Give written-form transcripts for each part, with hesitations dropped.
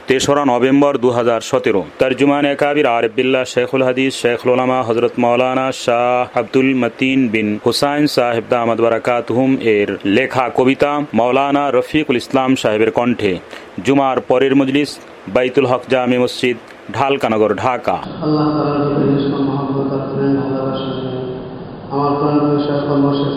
তেসরা নভেম্বর 2017। তর্জুমান কাবির আরিফ বিল্লাহ শেখুল হাদিস শেখুল উলামা হযরত মাওলানা শাহ আব্দুল মতিন বিন হুসাইন সাহেব দামাত বারাকাতুহুম এর লেখা কবিতা মাওলানা রফিকুল ইসলাম সাহেবের কণ্ঠে। জুমার পরের মজলিস বাইতুল হক জামে মসজিদ, ঢালকানগর, ঢাকা। আমার প্রাণপ্রিয় শেখ সর্বশেষ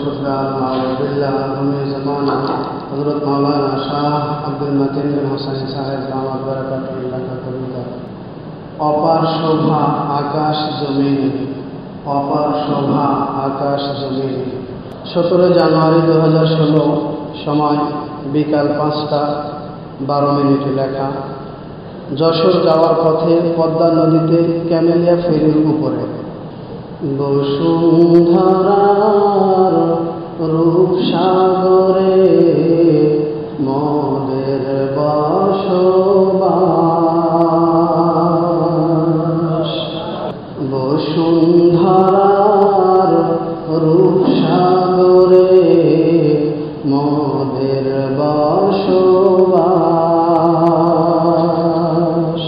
হযরত মাওলানা শাহ আব্দুল মতিন বিন হুসাইন সাহেব দামাত বারাকাতুহুম লেখা কবিতা। অপার শোভা আকাশ জমিন, অপার শোভা আকাশ জমিন। 17 জানুয়ারি 2016, সময় বিকাল 5:12 লেখা। যশোর যাওয়ার পথে পদ্মা নদীতে ক্যামেলিয়া ফেরির উপরে বসুন্ধরার রূপসাগরে মোদের বসবাস। বসুন্ধরার রূপসাগরে মোদের বসবাস।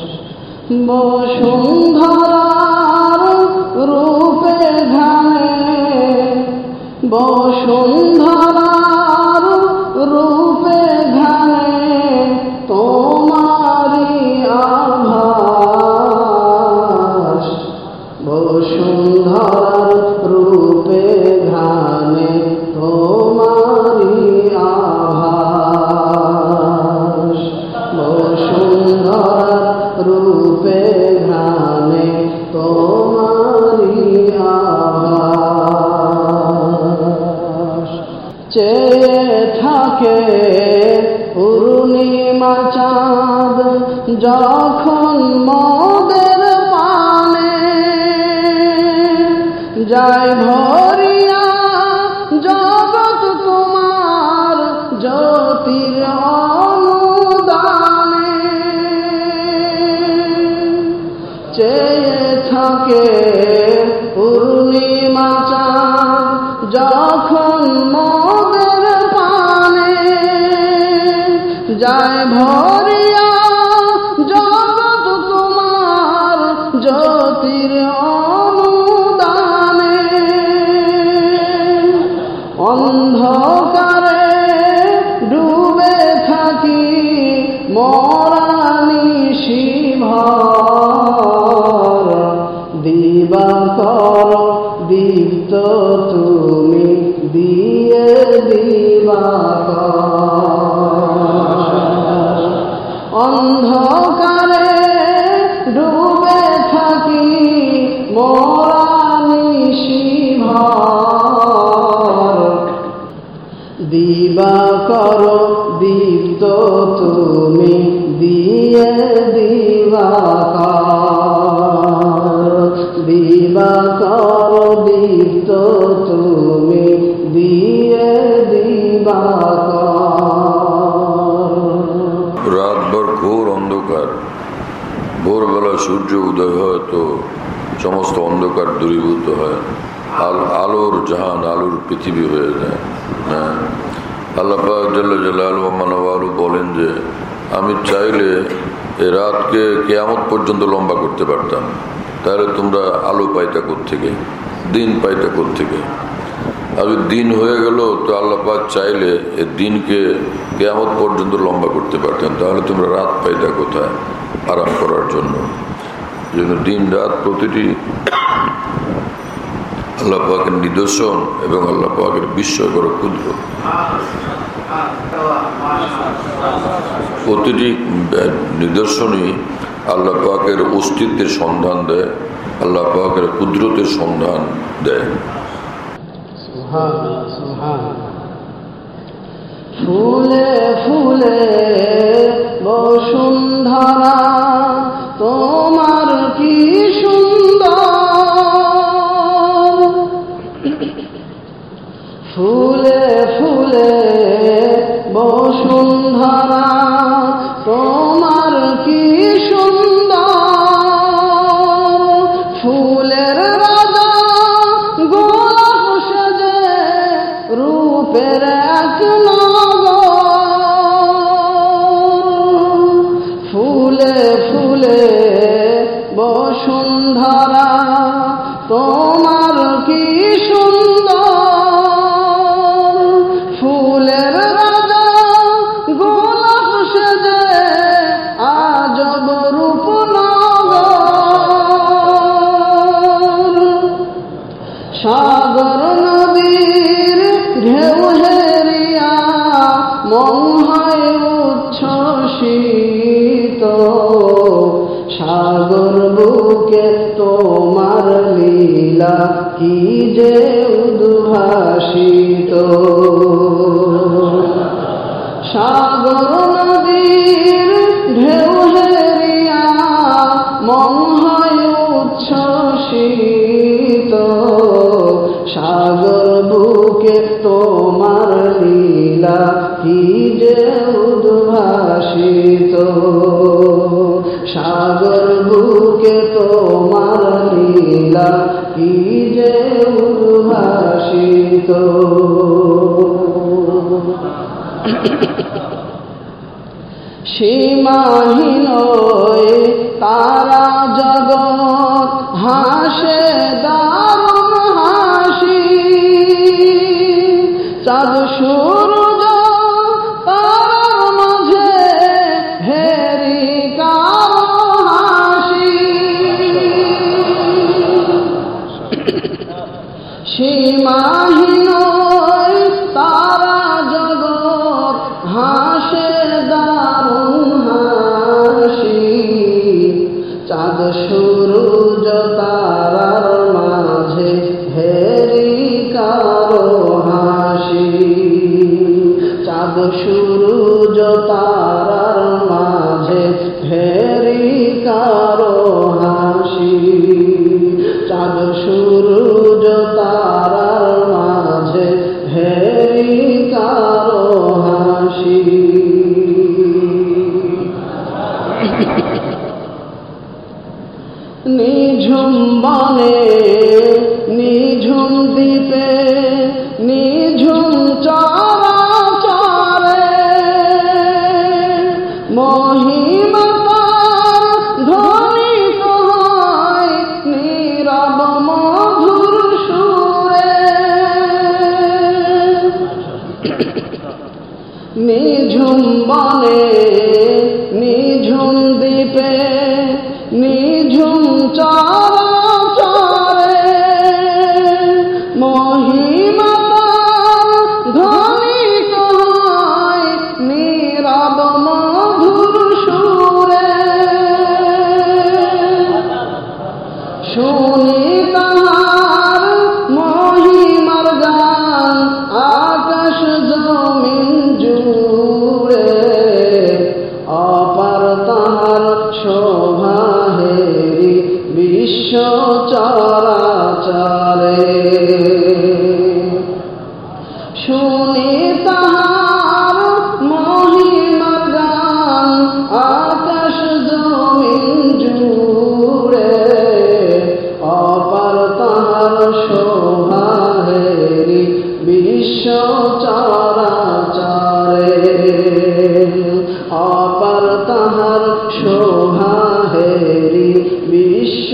বসুন্ধরার রূপে ধানে, বসুন্ধরার রূপে ধানে তোমারি আভাস। বসুন্ধরার রূপে ধানে তোমারি আভাস। বসুন্ধরার রূপে ধানে তোমারি আভাস। চেয়ে থাকে পূর্ণিমা চাঁদ যখন মোদের পানে, যায় ভরিয়া জগৎ তোমার জ্যোতির অনুদানে। চেয়ে থাকে পূর্ণিমা চাঁদ যখন মোদের পানে, যায় ভরিয়া জগৎ তোমার জ্যোতির অনুদানে। অন্ধকারে ডুবে থাকি মোরা নিশিভর, দিবাকর দীপ্ত তুমি দিয়ে দিবাকর। অন্ধকারে ডুবে থাকি মোরা নিশিভর, দিবাকর দীপ্ত তুমি দিয়ে দিবাকর। দিবাকর দীপ্ত তুমি দিয়ে দিবাকর। রাতভর ঘোর অন্ধকার, ভোরবেলা সূর্য উদয় হয় তো সমস্ত অন্ধকার দূরীভূত হয়, আলোর জাহান, আলোর পৃথিবী হয়ে যায়। হ্যাঁ, আল্লাহ পাক জাল্লা জালালুহু ওয়া মানওয়ালু বলেন যে আমি চাইলে এই রাতকে কিয়ামত পর্যন্ত লম্বা করতে পারতাম, তাহলে তোমরা আলো পাইতা কোত্থেকে, দিন পাইতা কোত্থেকে? আর দিন হয়ে গেল তো আল্লাহ পাক চাইলে এই দিনকে কিয়ামত পর্যন্ত লম্বা করতে পারতেন, তাহলে তোমরা রাত পাইতা কোথায় আরাম করার জন্য? দিন রাত প্রতিটি আল্লাহ পাকের নিদর্শন এবং আল্লাহ পাকের বিস্ময়কর ক্ষুদ্র। প্রতিটি নিদর্শনই আল্লাহ পাকের অস্তিত্বের সন্ধান দেয়, আল্লাহ পাকের কুদরতের সন্ধান দেয়। ফুলে ফুলে বসুন্ধরা তোমার কি সুন্দর। ফুলে ফুলে বসুন্ধরা তোমার কি সুন্দর। ফুলের রাজা গোলাপ সেজে রূপের এক নগর। ফুলে ফুলে বসুন্ধরা তোমার কি সুন্দর, ফুলের রাজা গোলাপ সেজে আজব রূপনগর। সাগর নদীর ঢেউ হেরিয়া মন হয় উচ্ছ্বসিত, সাগর বুকে তোমার লীলা কি যে উদ্ভাসিত। সাগর নদীর ঢেউ হেরিয়া মন হয় উচ্ছ্বসিত, সাগর বুকে তোমার লীলা কি যে উদ্ভাসিত। সাগর বুকে তোমার লীলা কি যে উদ্ভাসিত। সীমাহীন তারা জগৎ হাসে দারুণ হাসি, চাঁদ সূর্য তারার মাঝে হেরি কারো হাসি। সীমাহীন তারা জগৎ হাসে দারুণ হাসি, চাঁদ সূর্য তারার মাঝে হেরি কারো হাসি। চাঁদ সূর্য তারার মাঝে হেরি কারো হাসি। চাঁদ সূর্য তারার মাঝে হেরি কারো হাসি। নিঝুম বনে নিঝুম দ্বীপে নিঝুম চরাচরে মহিমা তার ধ্বনিত হয় নীরব মধুর সুরে। নিঝুম বনে নিঝুম দ্বীপে নিঝুম চরাচরে মহিমা তার ধ্বনিত হয় নীরব মধুর সুরে। শুনি তাহার মহিমার গান আকাশ জমিন জুড়ে, অপার তাহার শোভা হেরি বিশ্ব চরাচরে। শুনি তাহার মহিমার গান আকাশ জমিন জুড়ে, অপার তাহার শোভা হেরি বিশ্ব চরাচরে। অপার তাহার শোভা হেরি বিশ্ব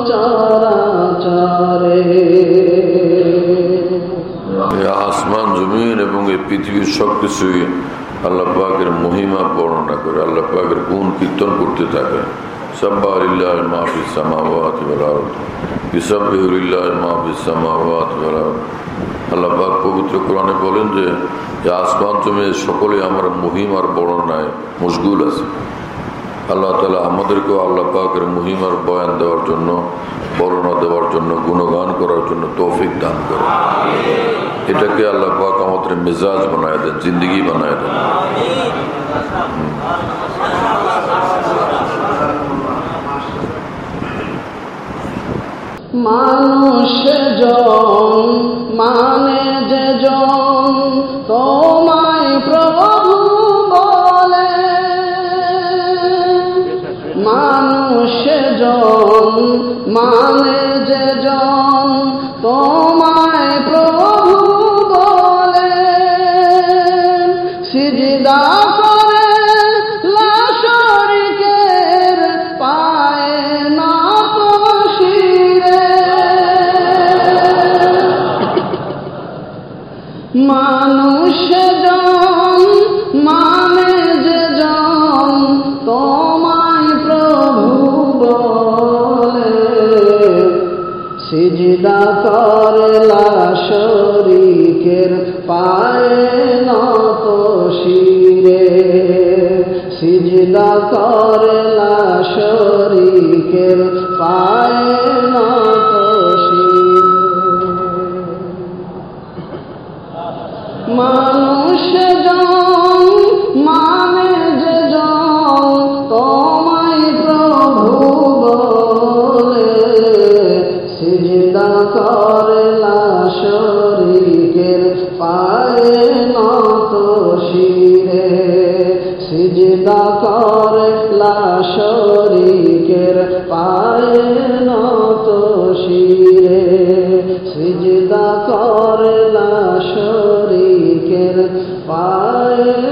চরাচরে। আসমান জমিন এবং এই পৃথিবীর সবকিছুই আল্লাহ পাকের মহিমা বর্ণনা করে, আল্লাহ পাকের গুণ কীর্তন করতে থাকে। সাব্বাহা লিল্লাহি মা ফিস সামাওয়াতি ওয়াল আরদ, ইউসাব্বিহু লিল্লাহি মা ফিস সামাওয়াতি ওয়াল আরদ। আল্লাহ পাক পবিত্র কোরআনে বলেন যে আসমান জমিন সকলে আমার মহিমার বর্ণনায় মশগুল আছে। আল্লাহ তাআলা আমাদেরকেও আল্লাহ পাকের মহিমার বয়ান দেওয়ার জন্য, বর্ণনা দেওয়ার জন্য, গুণগান করার জন্য তৌফিক দান করে। এটাকে আল্লাহ পাক আমাদের মেজাজ বানায় দেন, জিন্দগি বানায় দেন। মানুষ জন মানে যে জন তোমায় প্রভু বলে, মানুষ জন মানে যে জন তোমায় প্রভু বলে। সিজদা করে লাশরিকে সিজদা করলা শরীকের পায়ে নত শিরে সিজদা করলা শরীকের পায়ে নত শিরে মানুষ জন মানে যে জন তোমায় প্রভু বলে সিজদা করলা শরীকের পায়ে নত শিরে সিজদা করলা শরীকের পায়ে নত শিরে সিজদা করলা শরীকের পায়ে